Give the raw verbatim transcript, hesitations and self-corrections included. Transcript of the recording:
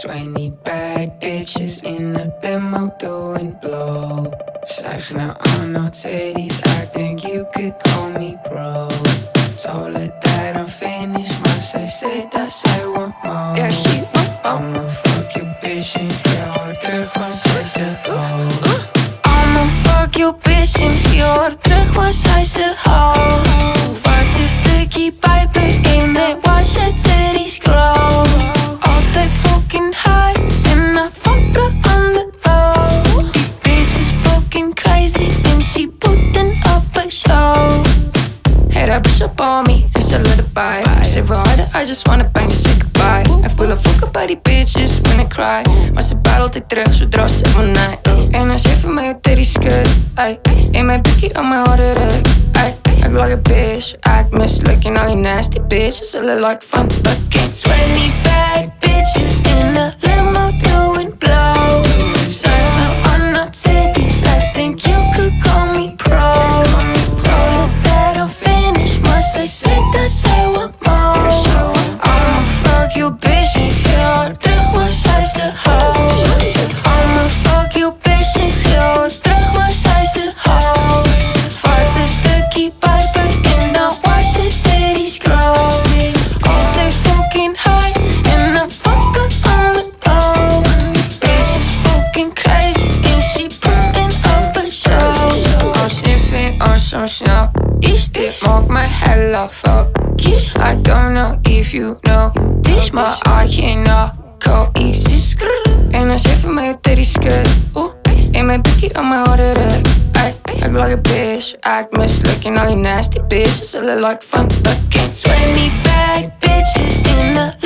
Twenty bad bitches in the limo doing blow. Zeg naar Arnold cities, I think you could call me bro. Told her that I'm finished, maar zij zei dat zij want more. Yeah, she want more. I'ma fuck your bitch en geef haar terug, want zij zegt oh. I'ma fuck your bitch en geef haar terug, want zij zegt oh. Wat is stukje pijpen in de wash het titties grow. Altijd fucking high and I fuck her on the low. Die bitch is fucking crazy and she putting up a show. Hey, that bitch up on me and she let it buy. I say harder, I just wanna bang and say goodbye. En voel een fuck bij die bitches when I cry. Maar ze baat altijd terug zodra ze van mij. En als je van mij op titties skut, ay. In mijn bikkie aan mijn harde rug, ay. Act like a bitch, act misselijk en all you nasty bitches. I look like fun fucking twenty bad bitches in a limo doing blow. Zeg nou on our titties, I think you could call me pro. Told her that I'm finished, maar zij zei dat zij want more. I'ma fuck your bitch en geef haar terug, maar zij zegt ho. I'ma fuck your bitch en geef haar terug, maar zij zegt ho. Vat een stukje pijpen en dan wash het titties grow. Altijd fucking high and I fuck her on the low. Bitch is fucking crazy and she putting up a show. Als je vindt ons zo snel, is dit maakt me hella fout. I don't know if you know this, maar I cannot go easy skrrr. En als je van mij op titties skut, oeh. In mijn bikkie aan mijn harde rug, ay. Act like a bitch, act misselijk en all you nasty bitches. I look like fun fucking twenty bad bitches in the